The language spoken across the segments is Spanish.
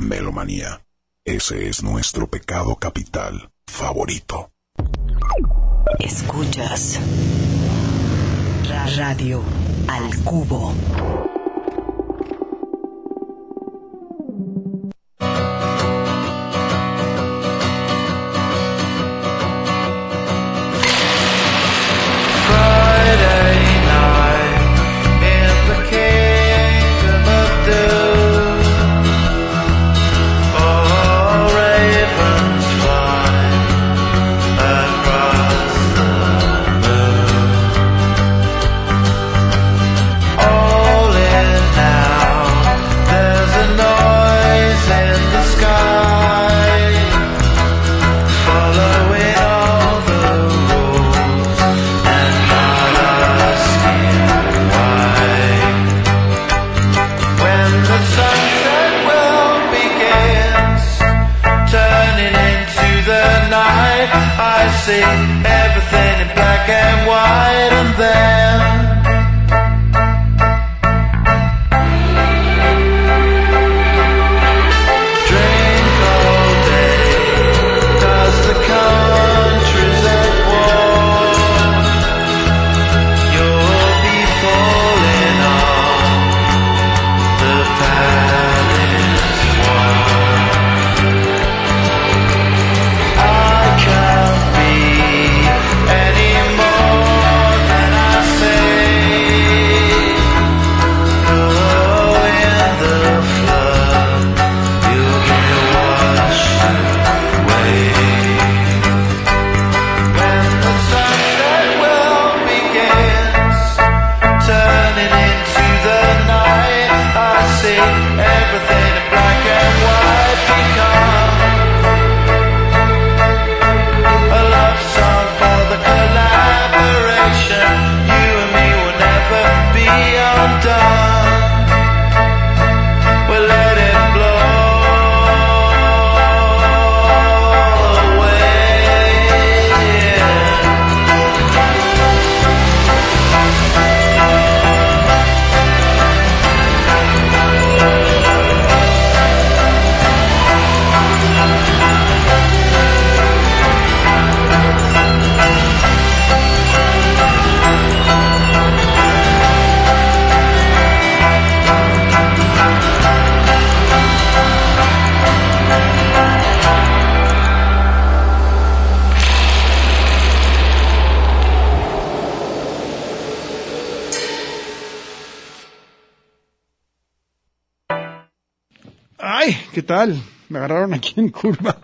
Melomanía. Ese es nuestro pecado capital favorito. Escuchas Radio al Cubo. See everything in black and white, and then drink all day, 'cause the country's at war. You'll be falling on the palace wall. I can't any more than I say. Oh, in the flood, you'll get washed away. When the sunset well begins, turning into the night, I see everything in black and white become a love song for the collaboration. You and me will never be undone. We'll let it blow away. Ay, ¿qué tal? Me agarraron aquí en curva.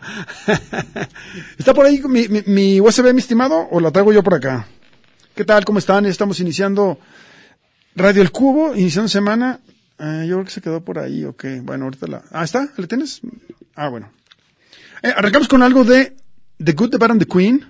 ¿Está por ahí mi USB, mi estimado, o la traigo yo por acá? ¿Qué tal? ¿Cómo están? Estamos iniciando Radio El Cubo, iniciando semana. Yo creo que se quedó por ahí, ok. Bueno, ahorita la... ¿está? ¿La tienes? Bueno. Arrancamos con algo de The Good, The Bad and The Queen,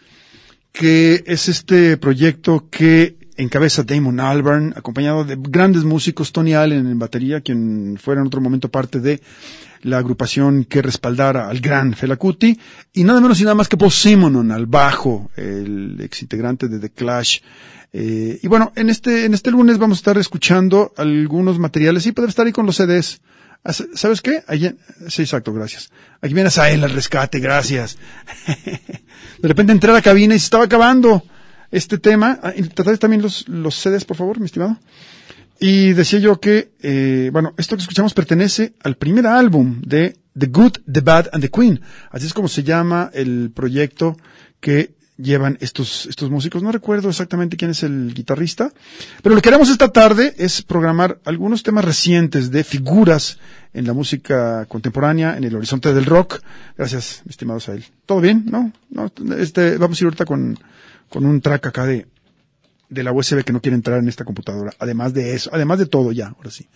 que es este proyecto que encabeza Damon Albarn, acompañado de grandes músicos, Tony Allen en batería, quien fuera en otro momento parte de la agrupación que respaldara al gran Fela Kuti, y nada menos y nada más que Paul Simonon al bajo, el ex integrante de The Clash. Y bueno, en este lunes vamos a estar escuchando algunos materiales, y poder estar ahí con los CDs. ¿Sabes qué? Sí, exacto, gracias. Aquí viene Asael al rescate, gracias. De repente entré a la cabina y se estaba acabando este tema. Trataré también los CDs, por favor, mi estimado. Y decía yo que, esto que escuchamos pertenece al primer álbum de The Good, The Bad and The Queen. Así es como se llama el proyecto que llevan estos músicos. No recuerdo exactamente quién es el guitarrista, pero lo que haremos esta tarde es programar algunos temas recientes de figuras en la música contemporánea, en el horizonte del rock. Gracias, mi estimado Sael. ¿Todo bien? ¿No? Vamos a ir ahorita con un track acá de la USB que no quiere entrar en esta computadora. Además de eso, además de todo ya, ahora sí.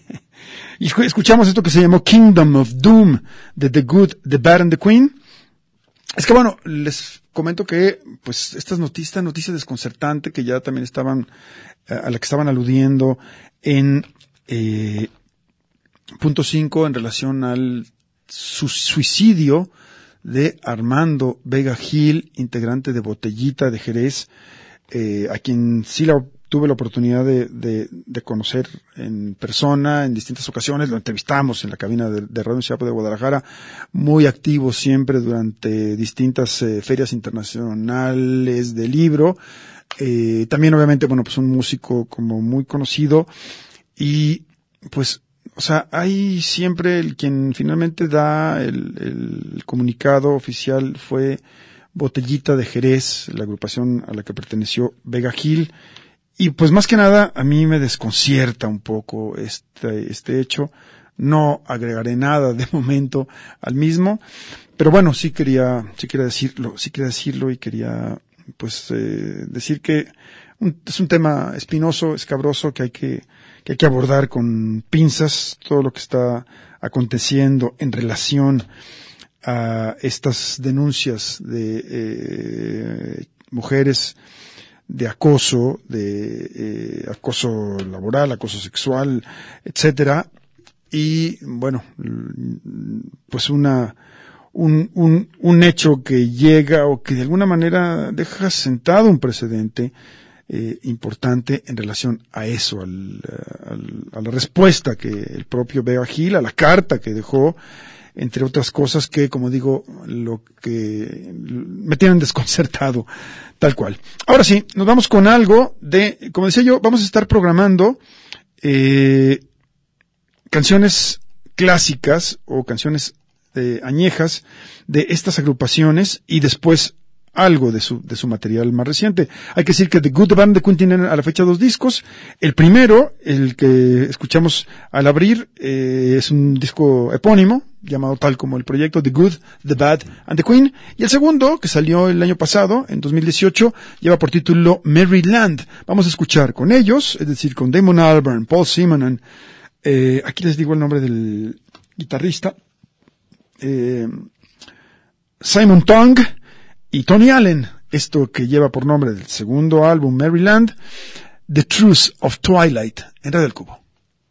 Y escuchamos esto que se llamó Kingdom of Doom, de The Good, The Bad and The Queen. Es que bueno, les comento que, pues, esta noticia desconcertante que ya también a la que estaban aludiendo en, punto 5 en relación al suicidio de Armando Vega Gil, integrante de Botellita de Jerez, a quien sí la tuve la oportunidad de conocer en persona en distintas ocasiones. Lo entrevistamos en la cabina de Radio Universidad de Guadalajara, muy activo siempre durante distintas ferias internacionales de libro. También obviamente, bueno, pues un músico como muy conocido y pues, o sea, hay siempre quien finalmente da el comunicado oficial fue Botellita de Jerez, la agrupación a la que perteneció Vega Gil. Y pues más que nada a mí me desconcierta un poco este hecho. No agregaré nada de momento al mismo, pero bueno, sí quería decirlo y quería pues decir que es un tema espinoso, escabroso, que hay que abordar con pinzas todo lo que está aconteciendo en relación a estas denuncias de mujeres de acoso, acoso laboral, acoso sexual, etcétera. Y bueno, pues un hecho que llega o que de alguna manera deja sentado un precedente importante en relación a eso, a la respuesta que el propio Vega Gil, a la carta que dejó, entre otras cosas que, como digo, lo que me tienen desconcertado, tal cual. Ahora sí, nos vamos con algo como decía yo, vamos a estar programando canciones clásicas o canciones añejas de estas agrupaciones y después algo de su material más reciente. Hay que decir que The Good, The Bad and The Queen tienen a la fecha 2 discos. El primero, el que escuchamos al abrir, es un disco epónimo, llamado tal como el proyecto, The Good, The Bad and The Queen. Y el segundo, que salió el año pasado, en 2018, lleva por título Maryland. Vamos a escuchar con ellos, es decir, con Damon Albarn, Paul Simonon, aquí les digo el nombre del guitarrista, Simon Tong y Tony Allen, esto que lleva por nombre del segundo álbum Maryland, The Truth of Twilight, en Radio del Cubo.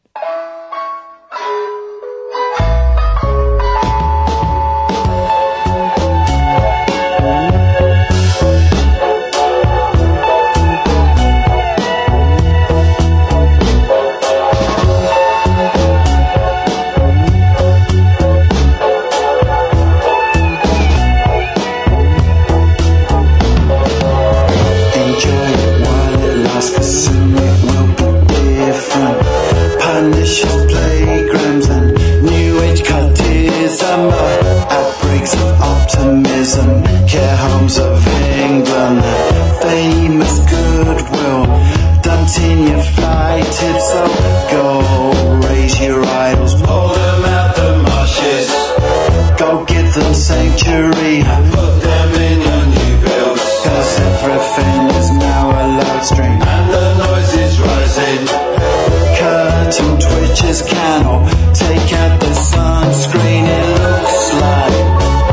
Outbreaks of optimism, care homes of England, famous goodwill, dumped in your flight tips, so go raise your idols, pull them out the marshes, go give them sanctuary, put them in your new builds, cause everything is now a loud stream, and the noise is rising, curtain twitches cannot take out the sunscreen, it looks like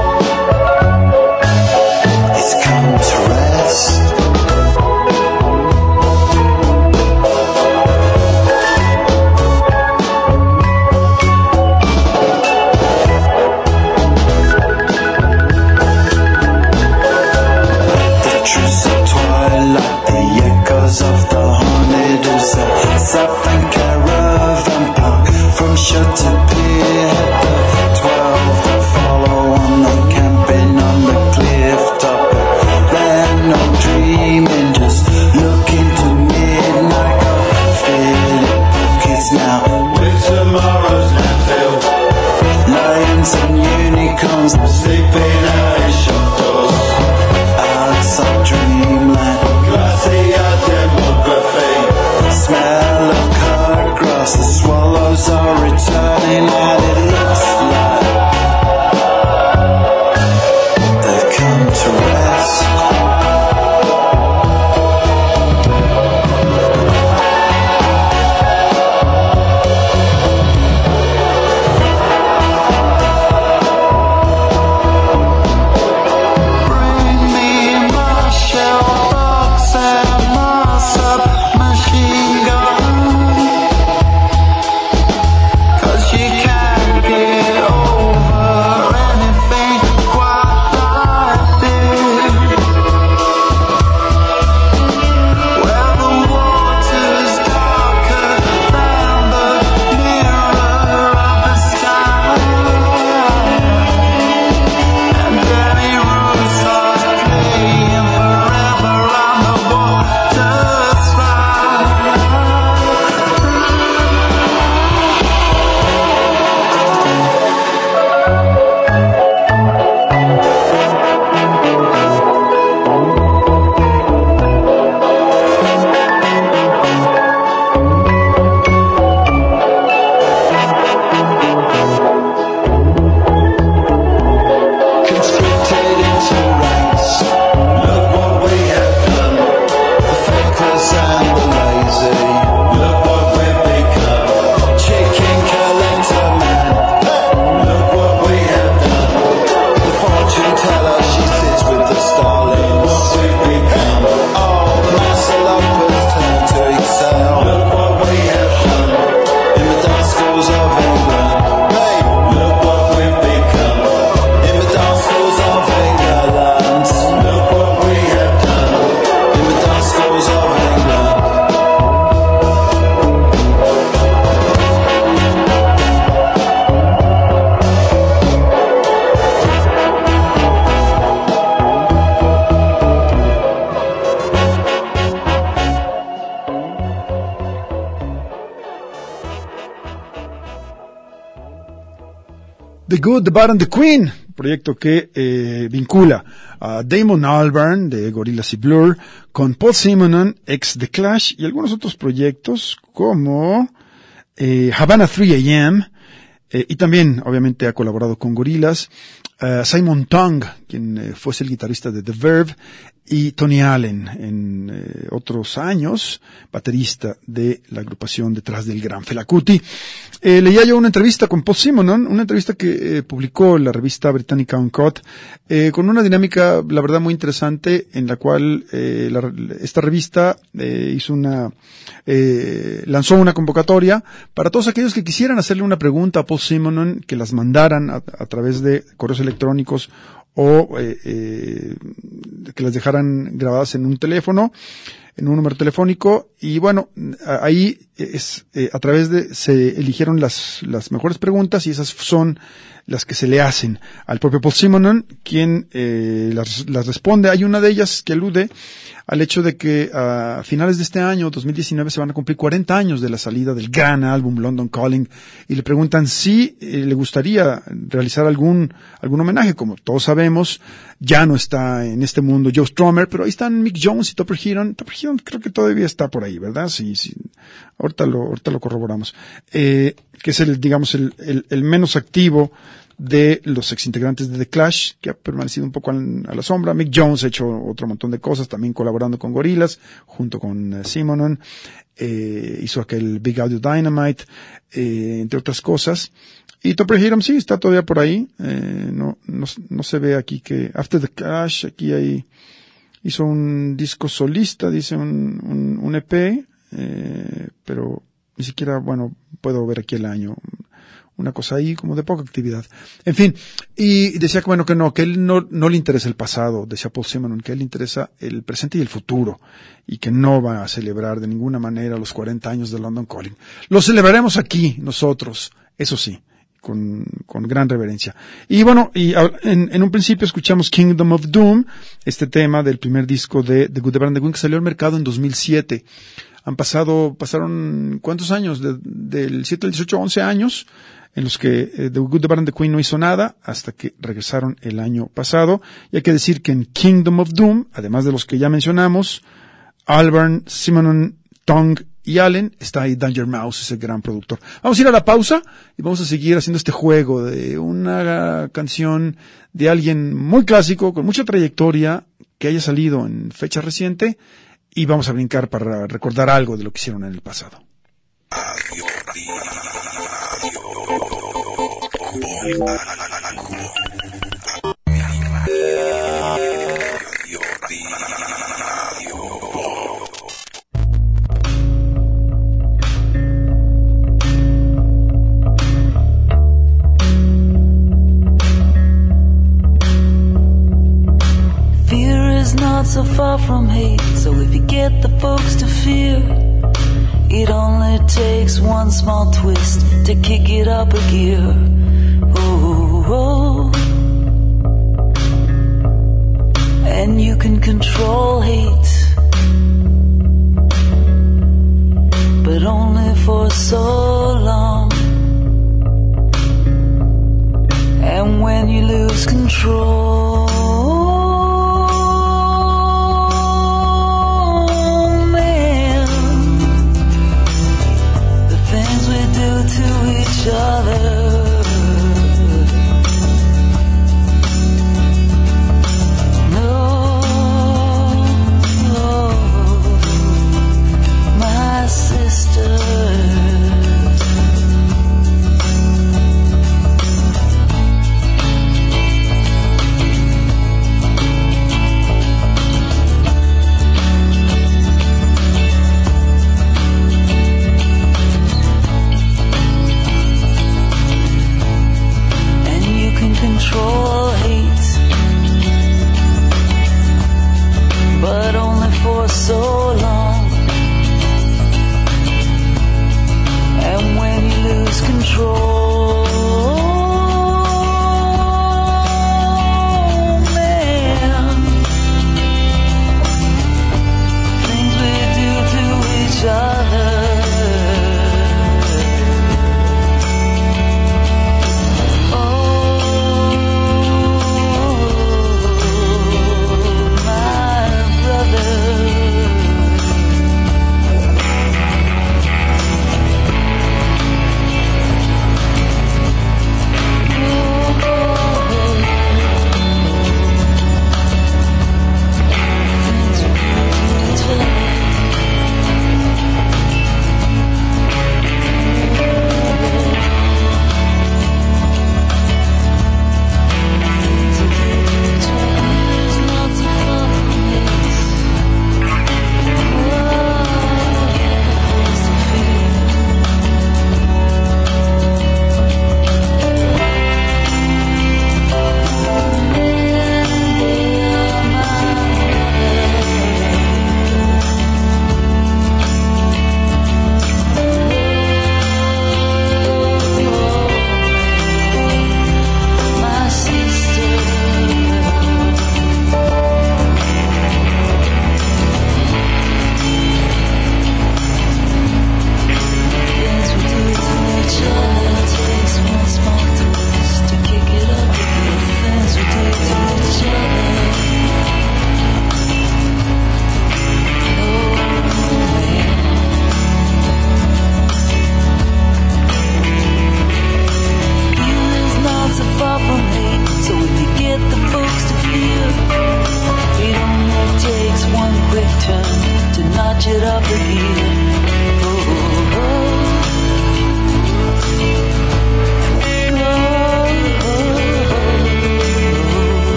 it's come to rest. The truth of twilight, the echoes of the haunted is a southern caravan park from shore to pier. The 12 that follow on the camping on the cliff top. They're not dreaming, just looking to midnight. Go fill your pockets now with tomorrow's landfill. Lions and unicorns sleeping out in shop doors. Outside dreamland, glacier demography. Smell of cut grass, the swallows are returning, and it looks like they've come to rest. The Good, The Bad and The Queen, proyecto que vincula a Damon Albarn de Gorillaz y Blur con Paul Simonon, ex The Clash, y algunos otros proyectos como Havana 3 AM, y también obviamente ha colaborado con Gorillaz, Simon Tong, quien fuese el guitarrista de The Verve, y Tony Allen, en otros años, baterista de la agrupación detrás del gran Fela Kuti. Leía yo una entrevista con Paul Simonon, una entrevista que publicó la revista británica Uncut, con una dinámica, la verdad, muy interesante, en la cual esta revista lanzó una convocatoria para todos aquellos que quisieran hacerle una pregunta a Paul Simonon, que las mandaran a través de correos electrónicos o que las dejaran grabadas en un teléfono, en un número telefónico, y bueno, ahí a través se eligieron las mejores preguntas, y esas son las que se le hacen al propio Paul Simonon, quien las responde. Hay una de ellas que alude al hecho de que a finales de este año, 2019, se van a cumplir 40 años de la salida del gran álbum London Calling, y le preguntan si le gustaría realizar algún homenaje. Como todos sabemos, ya no está en este mundo Joe Strummer, pero ahí están Mick Jones y Topper Heron. Topper Heron creo que todavía está por ahí, ¿verdad? Sí. Ahorita lo corroboramos. Que es el menos activo de los exintegrantes de The Clash, que ha permanecido un poco a la sombra. Mick Jones ha hecho otro montón de cosas, también colaborando con Gorillaz, junto con Simonon. Hizo aquel Big Audio Dynamite, entre otras cosas. Y Topper Heron sí está todavía por ahí. No se ve aquí que After the Clash, aquí hizo un disco solista, dice un EP, pero ni siquiera, puedo ver aquí el año. Una cosa ahí como de poca actividad. En fin, y decía que él no le interesa el pasado, decía Paul Simonon, que a él le interesa el presente y el futuro, y que no va a celebrar de ninguna manera los 40 años de London Calling. Lo celebraremos aquí, nosotros, eso sí, con gran reverencia. Y bueno, en un principio escuchamos Kingdom of Doom, este tema del primer disco de The Good, The Bad and The Queen, que salió al mercado en 2007. Pasaron, ¿cuántos años? Del 7 al 18, 11 años, en los que The Good, The Bad and The Queen no hizo nada, hasta que regresaron el año pasado. Y hay que decir que en Kingdom of Doom, además de los que ya mencionamos, Albarn, Simonon, Tong y Allen, está ahí Danger Mouse, ese gran productor. Vamos a ir a la pausa y vamos a seguir haciendo este juego de una canción de alguien muy clásico, con mucha trayectoria, que haya salido en fecha reciente, y vamos a brincar para recordar algo de lo que hicieron en el pasado. Fear is not so far from hate, so if you get the folks to fear, it only takes one small twist to kick it up a gear. Oh. And you can control hate, but only for so long. And when you lose control, to each other, my sisters. Control hate, but only for so long. And when you lose control, man, things we do to each other. Oh,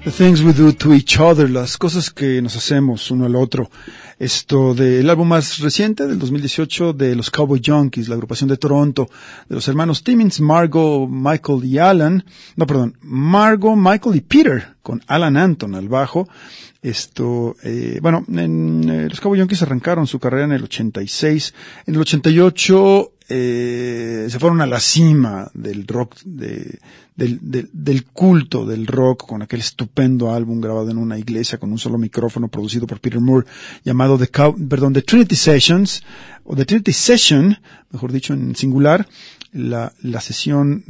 The things we do to each other, las cosas que nos hacemos uno al otro. Esto del álbum más reciente, del 2018, de los Cowboy Junkies, la agrupación de Toronto, de los hermanos Timmins, Margo, Michael y Peter, con Alan Anton al bajo. Los Cowboy Junkies arrancaron su carrera en el 86. En el 88, se fueron a la cima del rock, del culto del rock, con aquel estupendo álbum grabado en una iglesia con un solo micrófono, producido por Peter Moore, llamado The Trinity Sessions, o The Trinity Session, mejor dicho en singular. La sesión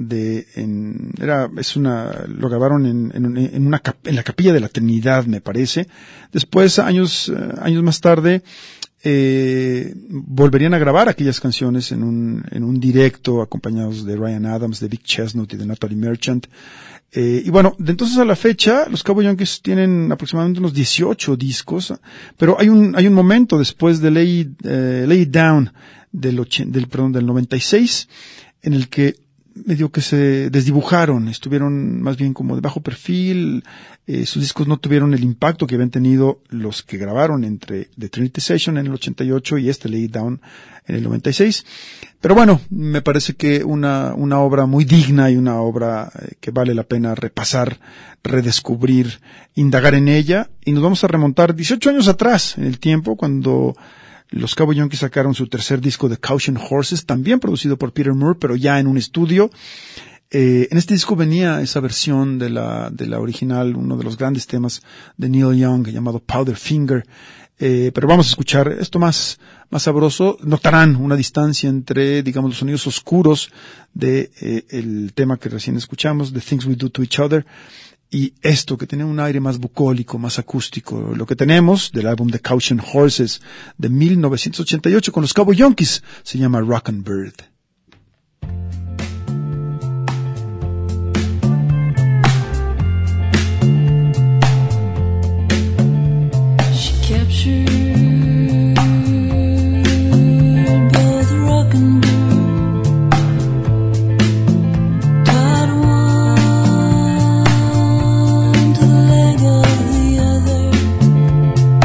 lo grabaron en la Capilla de la Trinidad, me parece. Después, años más tarde, volverían a grabar aquellas canciones en un directo, acompañados de Ryan Adams, de Vic Chestnut y de Natalie Merchant. Y bueno, de entonces a la fecha, los Cowboy Junkies tienen aproximadamente unos 18 discos, pero hay un momento después de Lay It Down del 96, en el que medio que se desdibujaron, estuvieron más bien como de bajo perfil, sus discos no tuvieron el impacto que habían tenido los que grabaron entre The Trinity Session en el 88 y Lay It Down en el 96. Pero bueno, me parece que una obra muy digna y una obra que vale la pena repasar, redescubrir, indagar en ella, y nos vamos a remontar 18 años atrás en el tiempo, cuando los Cowboy Junkies sacaron su tercer disco de Caution Horses, también producido por Peter Moore, pero ya en un estudio. En este disco venía esa versión de la original, uno de los grandes temas de Neil Young, llamado Powderfinger. Pero vamos a escuchar esto más sabroso. Notarán una distancia entre, digamos, los sonidos oscuros de el tema que recién escuchamos, The Things We Do to Each Other, y esto que tiene un aire más bucólico, más acústico. Lo que tenemos del álbum The Caution Horses de 1988 con los Cowboy Junkies se llama Rock and Bird.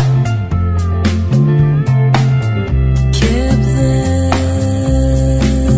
Kept them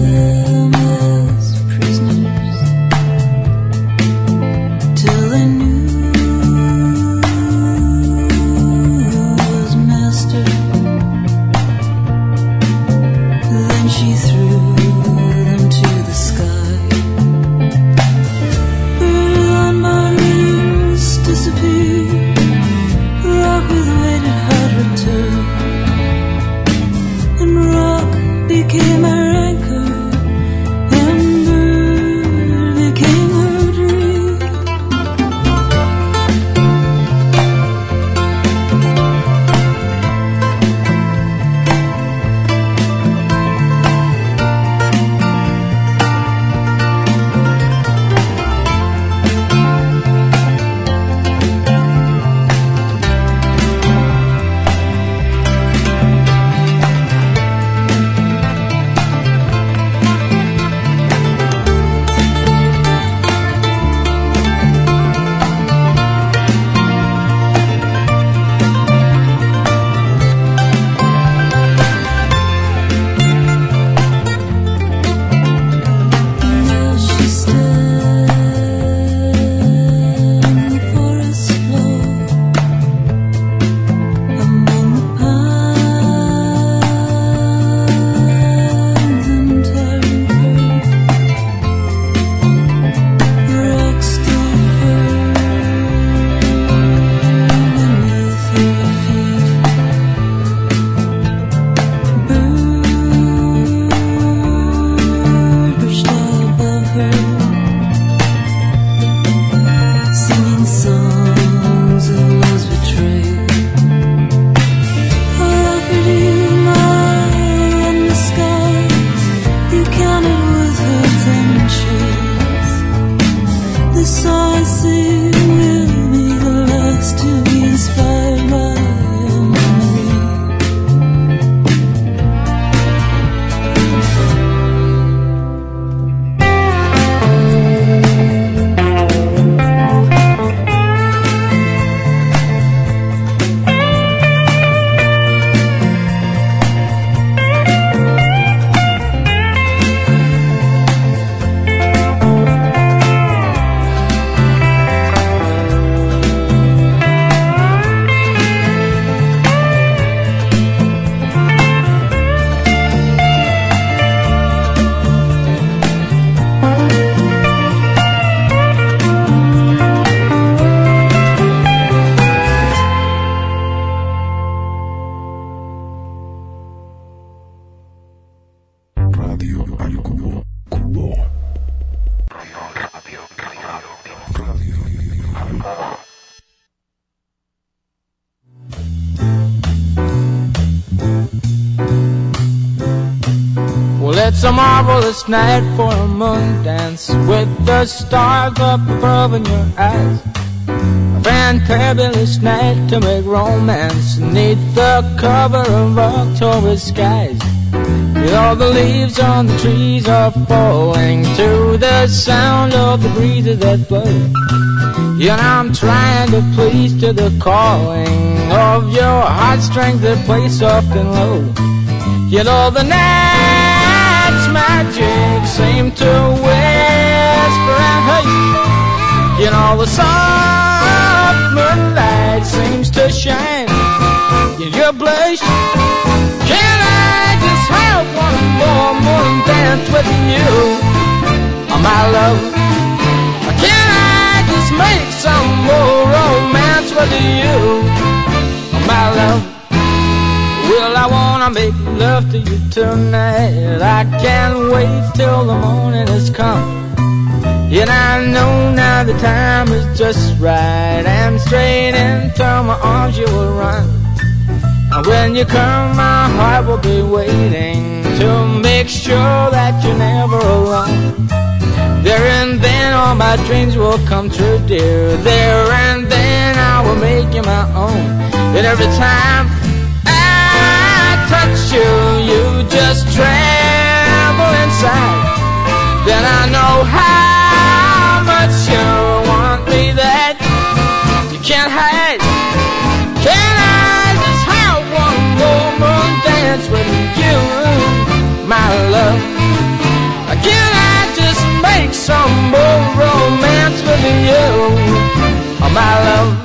a marvelous night for a moon dance with the stars up above in your eyes. A fantabulous night to make romance neath the cover of October skies. With all the leaves on the trees are falling to the sound of the breezes that blow. And I'm trying to please to the calling of your heartstrings that play soft and low. Yet all the night's magic seem to whisper and hush. Yet all the soft moonlight seems to shine in your blush. Can I just have one more moon dance with you, oh my love? Can I just make some more romance with you, oh my love? Well, I wanna make love to you tonight. I can't wait till the morning has come. And I know now the time is just right, and straight into my arms you will run. And when you come, my heart will be waiting to make sure that you're never alone. There and then all my dreams will come true, dear. There and then I will make you my own. And every time I touch you, you just tremble inside. Then I know how much you want me that you can't hide. Can I just have one more moon dance with you, my love? Can I just make some more romance with you, oh my love?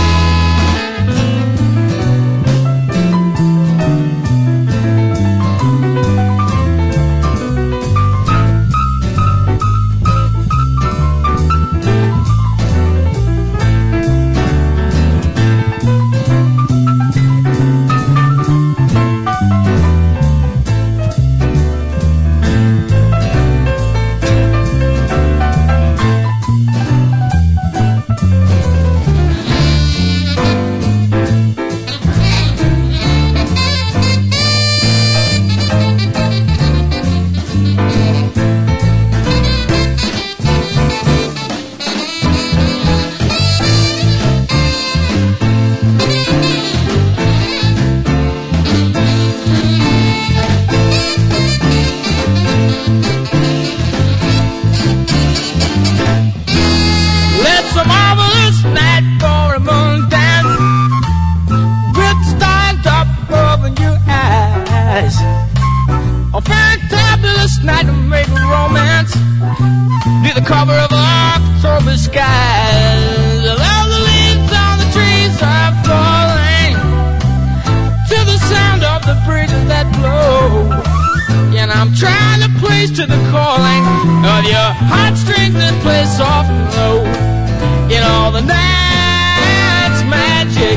To the calling of your heartstrings that play soft and low. In all the night's magic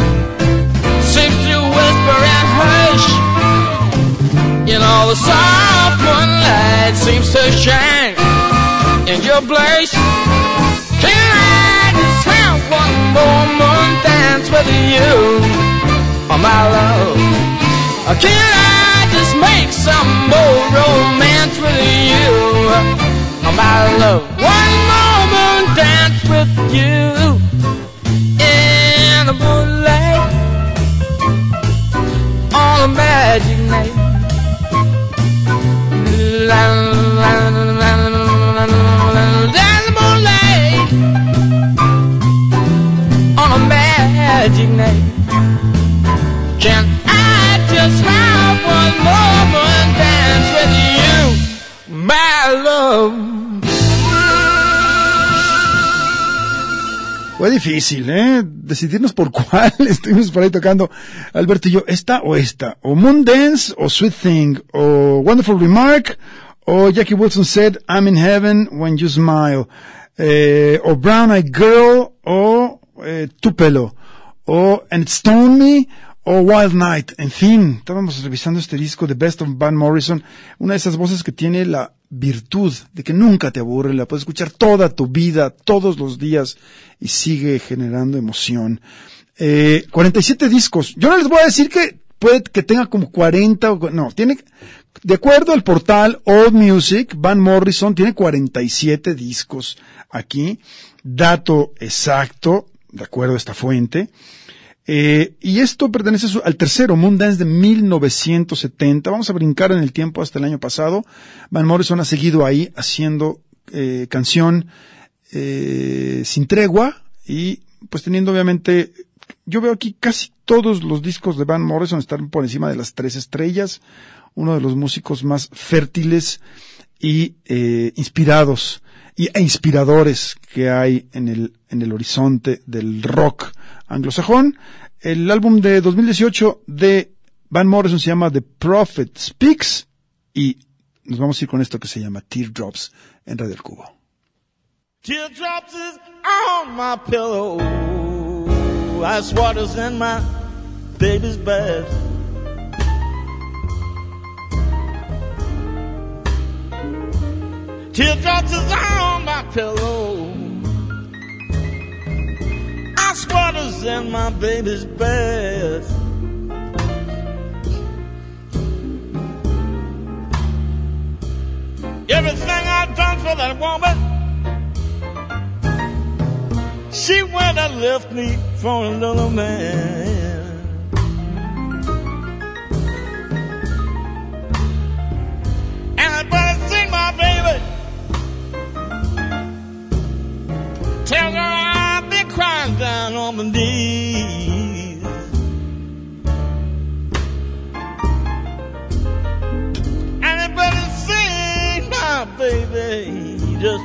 seems to whisper and hush. In all the soft moonlight seems to shine in your blush. Can I just have one more moon dance with you, oh my love? Or can I just make some more romance with you, oh my love? One more moon dance with you in the moonlight on a magic night. There's the moonlight on a magic night. Can I just have one moment dance with you, my love? Fue difícil, decidirnos por cuál estuvimos por ahí tocando, Alberto y yo, esta, o Moon Dance, o Sweet Thing, o Wonderful Remark, o Jackie Wilson Said, I'm in Heaven When You Smile, o Brown Eyed Girl, o Tupelo, o And It Stoned Me, o Wild Night. En fin, estábamos revisando este disco de Best of Van Morrison, una de esas voces que tiene la virtud de que nunca te aburre, la puedes escuchar toda tu vida, todos los días, y sigue generando emoción. 47 discos. Yo no les voy a decir que puede que tenga como 40, no, tiene, de acuerdo al portal Old Music, Van Morrison tiene 47 discos aquí, dato exacto, de acuerdo a esta fuente. Y esto pertenece al tercero, Moondance de 1970. Vamos a brincar en el tiempo hasta el año pasado. Van Morrison ha seguido ahí haciendo canción sin tregua y pues teniendo obviamente, yo veo aquí casi todos los discos de Van Morrison están por encima de las 3 estrellas, uno de los músicos más fértiles y inspirados e inspiradores que hay en el horizonte del rock anglosajón. El álbum de 2018 de Van Morrison se llama The Prophet Speaks y nos vamos a ir con esto que se llama Teardrops en Radio El Cubo. Teardrops is on my pillow, ice water's in my baby's bed. Teardrops is on my pillow, ice water's in my baby's bed. Everything I've done for that woman, she went and left me for another man. And I better see my baby, tell her I've been crying down on my knees. And I better see my baby, just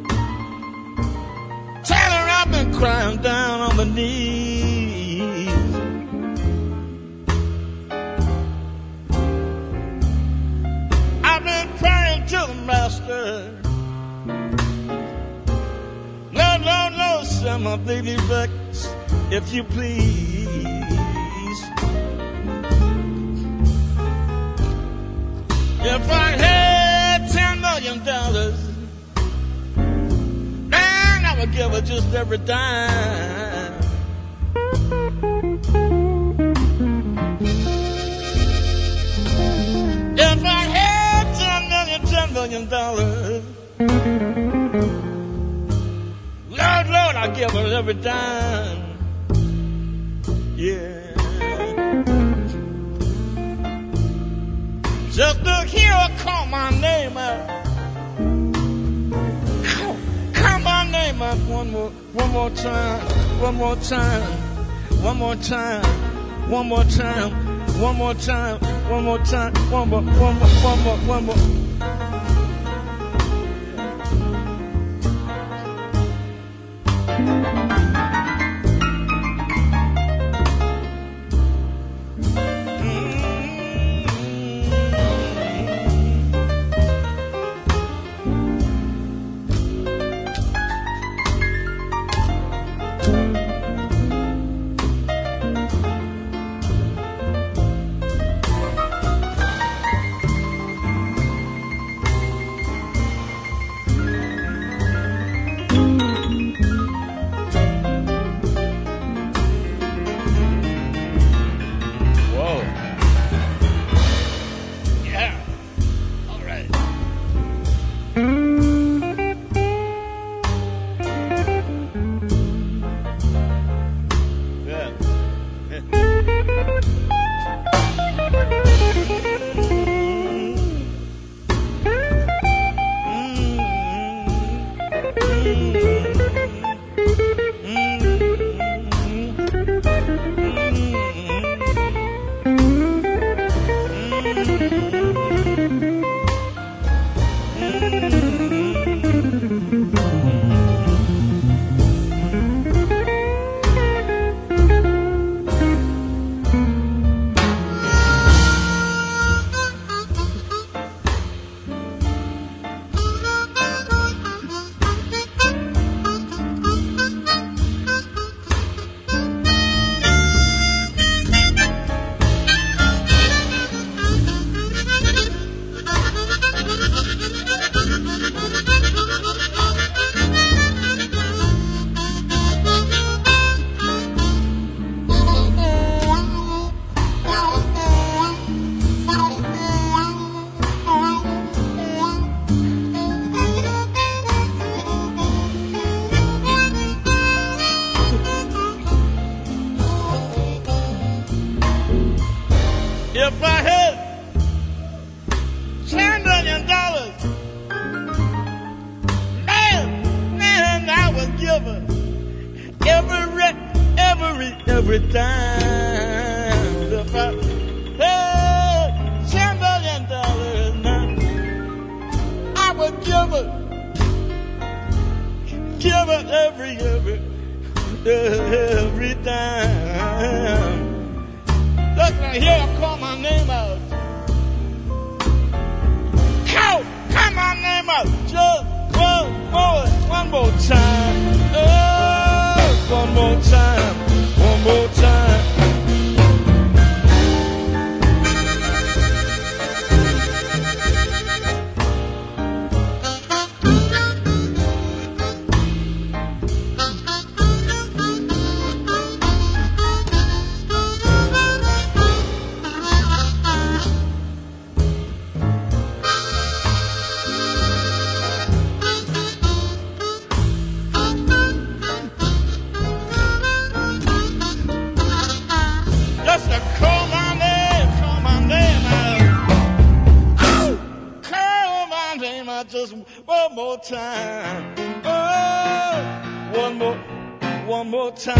tell her I've been crying down on my knees. I've been praying to the Master, Lord, Lord, Lord, send my baby back, if you please. If I had $10 million, man, I would give her just every dime. If I had $10 million, Lord, Lord, I'd give her every dime. Yeah. Just to hear her call my name out. Call my name out one more time, one more time, one more time, one more time, one more time, one more time, one more. If I had $10 billion, man, I would give her every time. If I had $10 billion now, I would give it every time. Look right here, call my name out. Call my name out. Just one more time. Oh, one more time. One more time. Just one more time. Oh, one more time.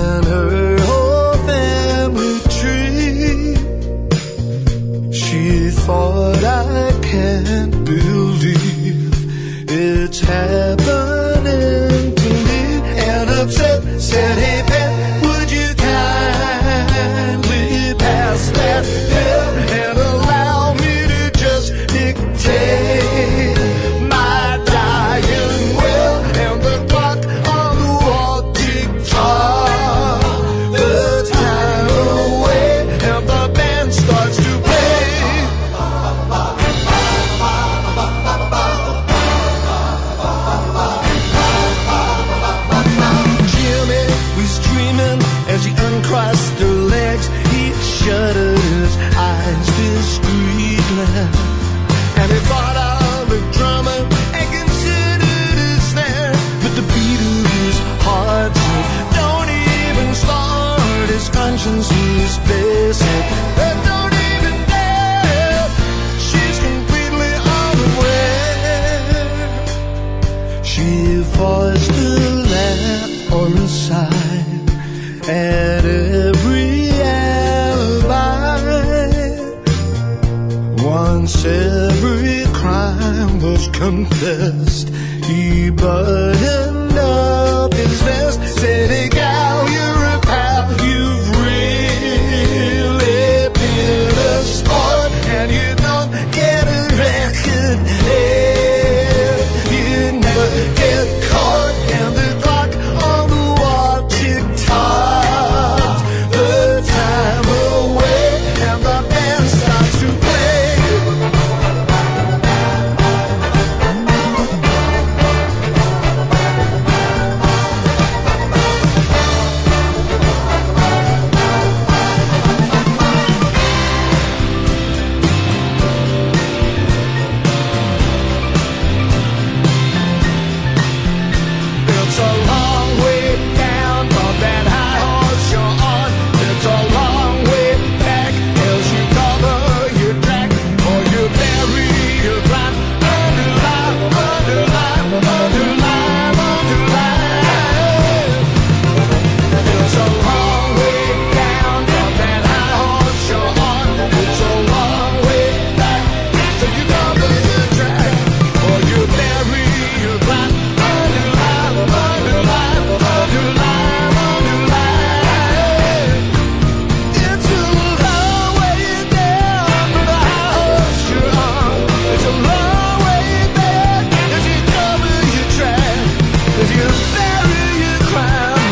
She once every crime was confessed. He buttoned up his vest, said, "Hey gal, you're a pal, you've really been a sport, and you don't get a record, you never get caught, and the clock on the wall tick-tocks the time away, and the band starts to play." It's a long way down from that high horse you're on. It's a long way back as you cover your track, or you bury your climb. Underline, underline, underline, underline. It's a long way down from that high horse you're on. It's a long way back till you cover your track, or you bury your climb. Underline, underline, underline, underline. It's a long way down from the high horse you're on. It's a long way back as you cover your track, as you bury your crime.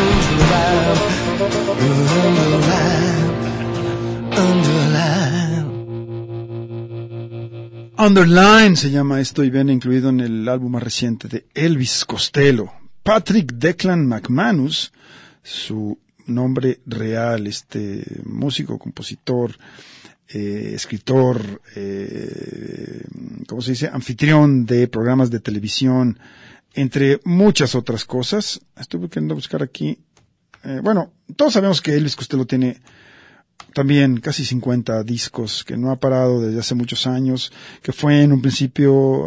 Underline, underline. Underline se llama esto y viene incluido en el álbum más reciente de Elvis Costello. Patrick Declan McManus, su nombre real, músico, compositor, escritor, ¿cómo se dice? Anfitrión de programas de televisión, entre muchas otras cosas. Estoy queriendo buscar aquí. Bueno, todos sabemos que Elvis Costello tiene también casi 50 discos, que no ha parado desde hace muchos años, que fue en un principio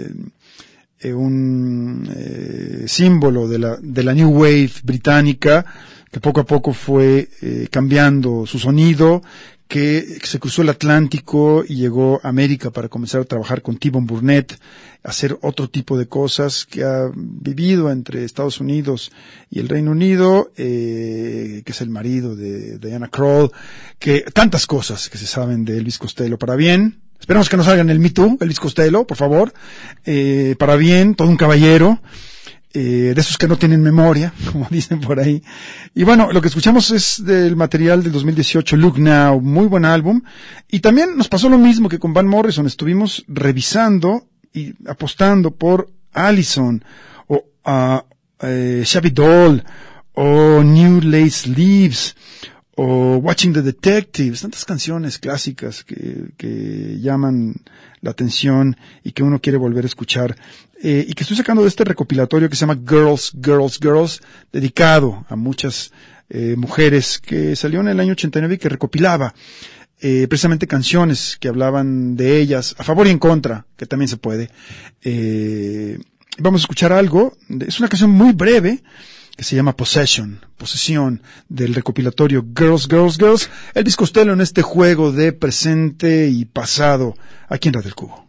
un símbolo de la New Wave británica, que poco a poco fue cambiando su sonido, que se cruzó el Atlántico y llegó a América para comenzar a trabajar con T-Bone Burnett, hacer otro tipo de cosas, que ha vivido entre Estados Unidos y el Reino Unido, que es el marido de Diana Krall, que tantas cosas que se saben de Elvis Costello para bien. Esperemos que no salgan el Me Too, Elvis Costello, por favor, para bien, todo un caballero. De esos que no tienen memoria, como dicen por ahí. Y bueno, lo que escuchamos es del material del 2018, Look Now, muy buen álbum. Y también nos pasó lo mismo que con Van Morrison, estuvimos revisando y apostando por Allison, o Shabby Doll, o New Lace Leaves, o Watching the Detectives, tantas canciones clásicas que llaman la atención y que uno quiere volver a escuchar, y que estoy sacando de este recopilatorio que se llama Girls, Girls, Girls, dedicado a muchas mujeres, que salió en el año 89 y que recopilaba precisamente canciones que hablaban de ellas, a favor y en contra, que también se puede. Vamos a escuchar algo, es una canción muy breve, que se llama Posesión, del recopilatorio Girls, Girls, Girls, Elvis Costello en este juego de presente y pasado, aquí en Radio El Cubo.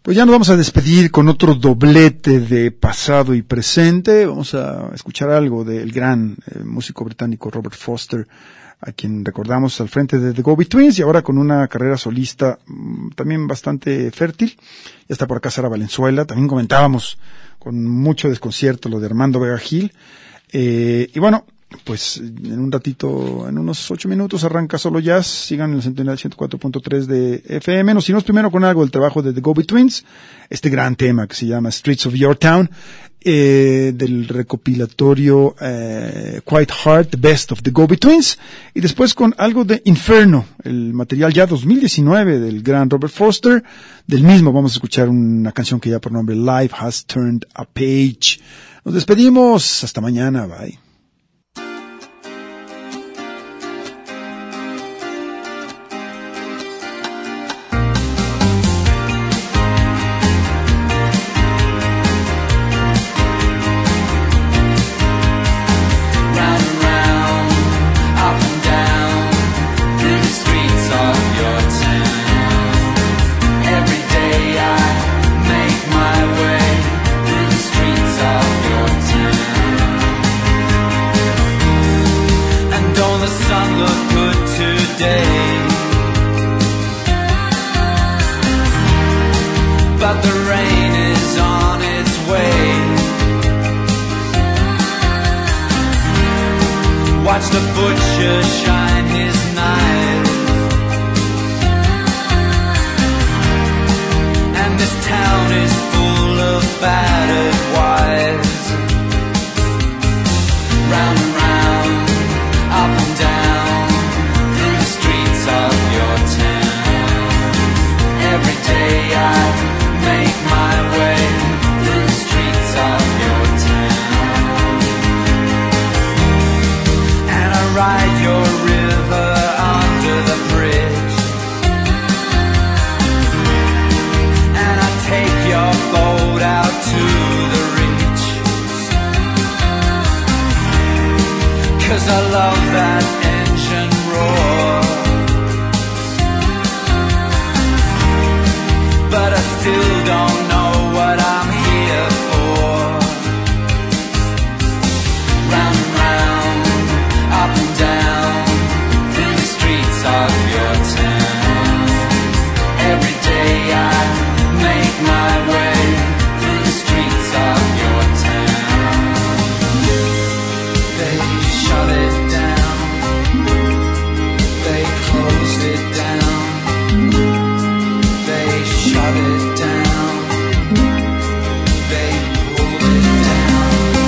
Pues ya nos vamos a despedir con otro doblete de pasado y presente. Vamos a escuchar algo del gran músico británico Robert Foster, a quien recordamos al frente de The Go-Betweens y ahora con una carrera solista también bastante fértil. Ya está por acá Sara Valenzuela. También comentábamos con mucho desconcierto lo de Armando Vega Gil. Y bueno, pues en un ratito, en unos 8 minutos arranca Solo Jazz. Sigan en el Centenario 104.3 de FM. Nos iremos primero con algo del trabajo de The Go-Betweens, este gran tema que se llama Streets of Your Town, del recopilatorio Quite Hard, The Best of The Go-Betweens, y después con algo de Inferno, el material ya 2019 del gran Robert Foster. Del mismo vamos a escuchar una canción que ya por nombre Life Has Turned a Page. Nos despedimos, hasta mañana, bye. Watch the butcher shine his knife, and this town is full of battered wives. Round and round, up and down, through the streets of your town. Every day I make my way through the streets of your town. Ride your river under the bridge, and I take your boat out to the reach, 'cause I love that engine roar, but I still don't know what I'm here for. Round and round, up and down, through the streets of your town. Every day I make my way through the streets of your town. They shut it down, they closed it down, they shut it down, they pulled it down.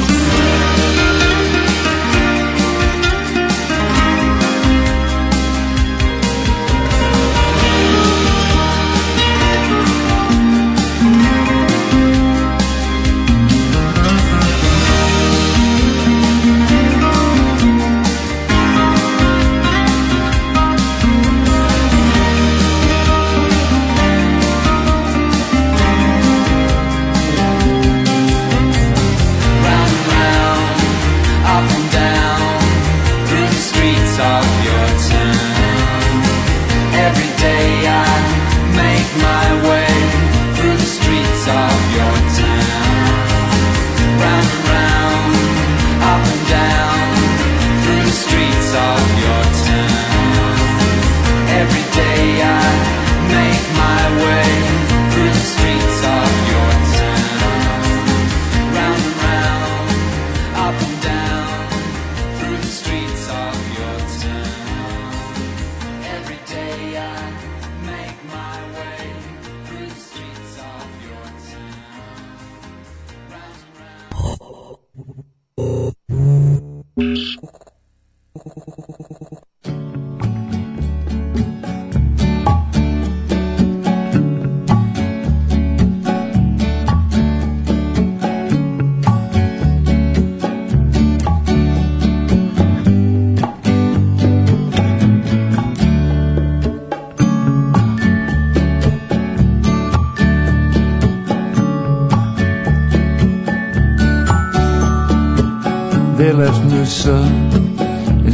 They left Noosa in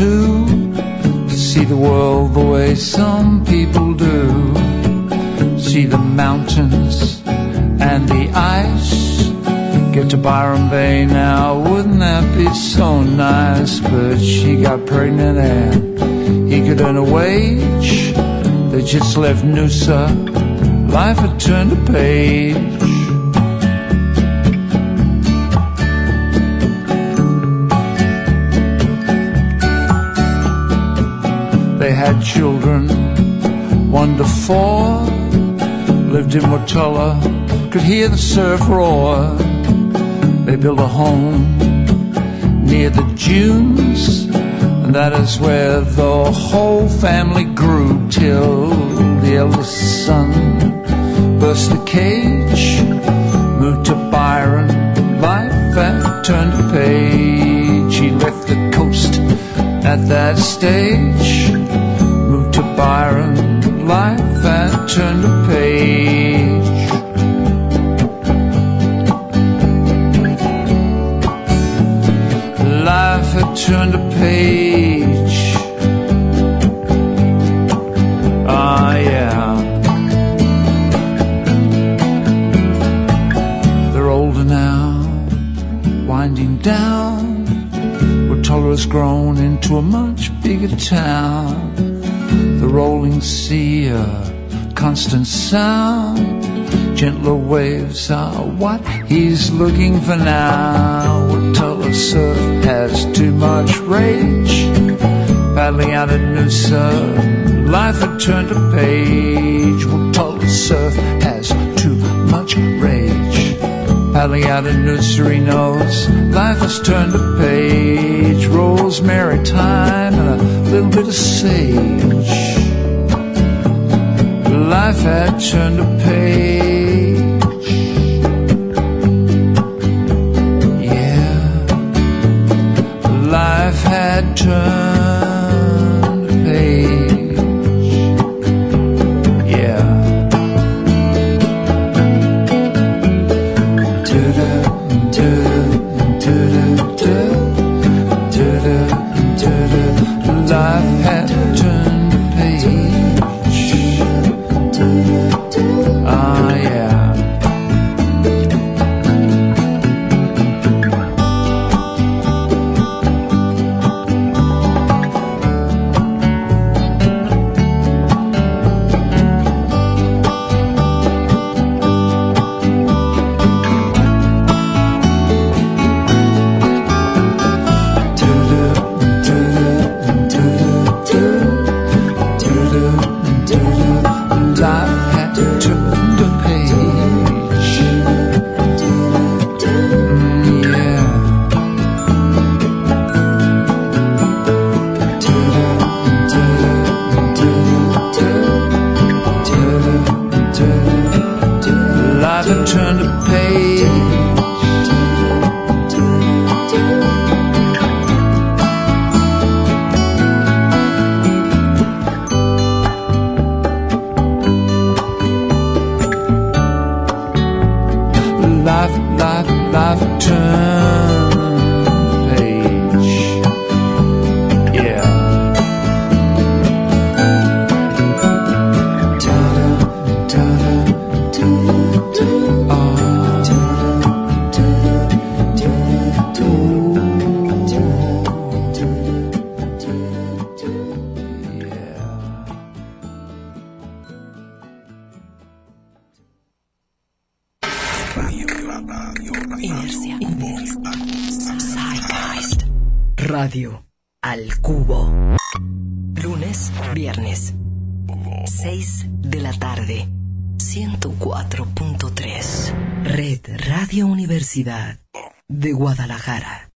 72 to see the world the way some people do. She see the mountains and the ice. Get to Byron Bay now, wouldn't that be so nice? But she got pregnant and he could earn a wage. They just left Noosa, life had turned a page. They had children, 1 to 4, lived in Watella, could hear the surf roar. They built a home near the dunes, and that is where the whole family grew till the eldest son burst the cage, moved to Byron, life had turned a page. He left the coast at that stage, moved to Byron, life had turned a page. Life had turned a page. Ah, yeah. They're older now, winding down. Watola's grown into a much bigger town. The rolling sea, a constant sound. Gentler waves are what he's looking for now. Watella surf has too much rage. Paddling out at Noosa, life had turned a page. Watella surf has too much rage. Paddling out at Noosa, he knows life has turned a page. Rosemary, thyme, and a little bit of sage. Life had turned a page. Yeah, life had turned a page. Yeah. Life had turned a page. Ah, yeah. Turned a page. Life turned a page. Yeah. Inercia. Zeitgeist. Radio al cubo. Lunes, viernes. 6 de la tarde. 104.3. Red Radio Universidad de Guadalajara.